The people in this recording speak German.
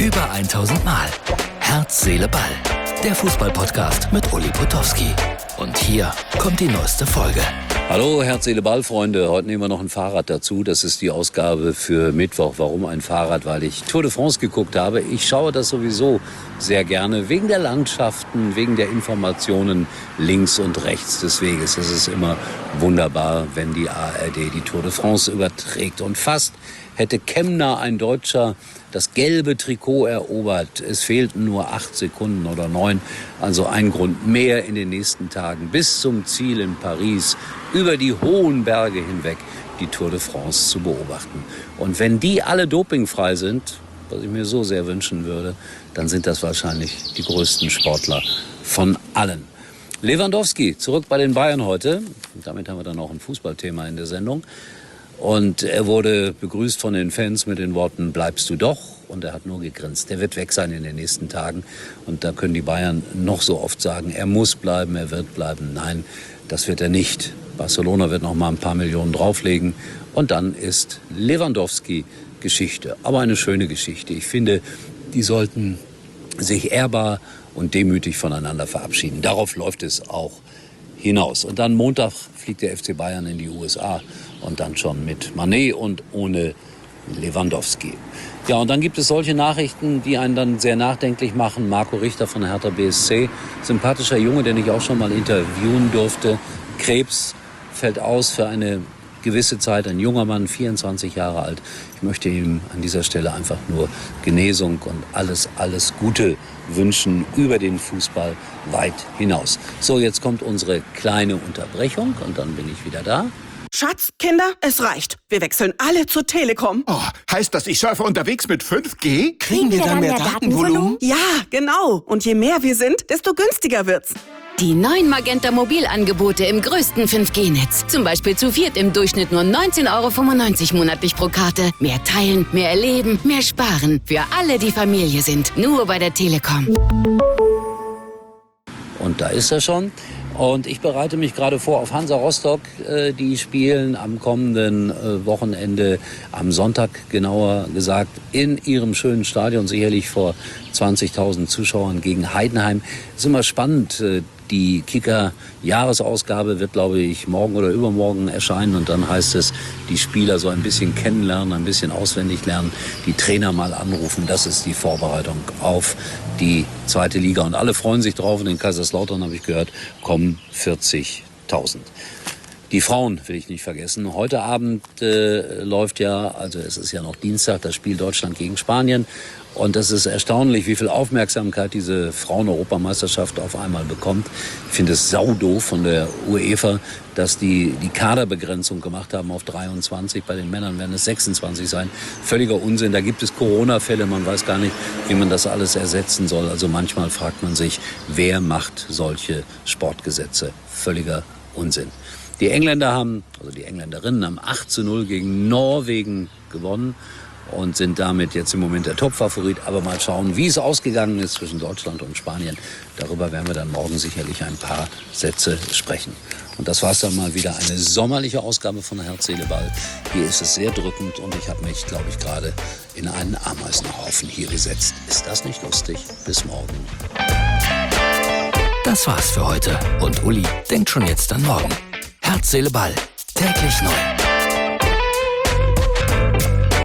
Über 1000 Mal. Herz, Seele, Ball. Der Fußball-Podcast mit Uli Potowski. Und hier kommt die neueste Folge. Hallo Herz, Seele, Ball, Freunde. Heute nehmen wir noch ein Fahrrad dazu. Das ist die Ausgabe für Mittwoch. Warum ein Fahrrad? Weil ich Tour de France geguckt habe. Ich schaue das sowieso sehr gerne. Wegen der Landschaften, wegen der Informationen links und rechts des Weges. Es ist immer wunderbar, wenn die ARD die Tour de France überträgt. Und fast hätte Kemna, ein Deutscher, das gelbe Trikot erobert. Es fehlten nur 8 Sekunden oder 9. Also ein Grund mehr in den nächsten Tagen bis zum Ziel in Paris, über die hohen Berge hinweg die Tour de France zu beobachten. Und wenn die alle dopingfrei sind, was ich mir so sehr wünschen würde, dann sind das wahrscheinlich die größten Sportler von allen. Lewandowski zurück bei den Bayern heute. Und damit haben wir dann auch ein Fußballthema in der Sendung. Und er wurde begrüßt von den Fans mit den Worten, bleibst du doch? Und er hat nur gegrinst. Der wird weg sein in den nächsten Tagen. Und da können die Bayern noch so oft sagen, er muss bleiben, er wird bleiben. Nein, das wird er nicht. Barcelona wird noch mal ein paar Millionen drauflegen. Und dann ist Lewandowski Geschichte. Aber eine schöne Geschichte. Ich finde, die sollten sich ehrbar und demütig voneinander verabschieden. Darauf läuft es auch hinaus. Und dann Montag fliegt der FC Bayern in die USA. Und dann schon mit Mané und ohne Lewandowski. Ja, und dann gibt es solche Nachrichten, die einen dann sehr nachdenklich machen. Marco Richter von Hertha BSC, sympathischer Junge, den ich auch schon mal interviewen durfte. Krebs fällt aus für eine gewisse Zeit, ein junger Mann, 24 Jahre alt. Ich möchte ihm an dieser Stelle einfach nur Genesung und alles Gute wünschen über den Fußball weit hinaus. So, jetzt kommt unsere kleine Unterbrechung und dann bin ich wieder da. Schatz, Kinder, es reicht. Wir wechseln alle zur Telekom. Oh, heißt das, ich surfe unterwegs mit 5G? Kriegen wir dann mehr Datenvolumen? Ja, genau. Und je mehr wir sind, desto günstiger wird's. Die neuen Magenta Mobilangebote im größten 5G-Netz. Zum Beispiel zu viert im Durchschnitt nur 19,95 € monatlich pro Karte. Mehr teilen, mehr erleben, mehr sparen. Für alle, die Familie sind. Nur bei der Telekom. Und da ist er schon. Und ich bereite mich gerade vor auf Hansa Rostock. Die spielen am kommenden Wochenende, am Sonntag genauer gesagt, in ihrem schönen Stadion, sicherlich vor 20.000 Zuschauern gegen Heidenheim. Es ist immer spannend. Die Kicker-Jahresausgabe wird, glaube ich, morgen oder übermorgen erscheinen. Und dann heißt es, die Spieler so ein bisschen kennenlernen, ein bisschen auswendig lernen, die Trainer mal anrufen. Das ist die Vorbereitung auf die zweite Liga. Und alle freuen sich drauf. Und in Kaiserslautern, habe ich gehört, kommen 40.000. Die Frauen will ich nicht vergessen. Heute Abend läuft ja, also es ist ja noch Dienstag, das Spiel Deutschland gegen Spanien. Und es ist erstaunlich, wie viel Aufmerksamkeit diese Frauen-Europameisterschaft auf einmal bekommt. Ich finde es saudoof von der UEFA, dass die Kaderbegrenzung gemacht haben auf 23. Bei den Männern werden es 26 sein. Völliger Unsinn. Da gibt es Corona-Fälle. Man weiß gar nicht, wie man das alles ersetzen soll. Also manchmal fragt man sich, wer macht solche Sportgesetze? Völliger Unsinn. Die Engländer haben, also die Engländerinnen haben 8:0 gegen Norwegen gewonnen und sind damit jetzt im Moment der Topfavorit. Aber mal schauen, wie es ausgegangen ist zwischen Deutschland und Spanien. Darüber werden wir dann morgen sicherlich ein paar Sätze sprechen. Und das war es dann mal wieder, eine sommerliche Ausgabe von Herz, Seele, Ball. Hier ist es sehr drückend und ich habe mich, glaube ich, gerade in einen Ameisenhaufen hier gesetzt. Ist das nicht lustig? Bis morgen. Das war's für heute. Und Uli denkt schon jetzt an morgen. Herz, Seele, Ball. Täglich neu.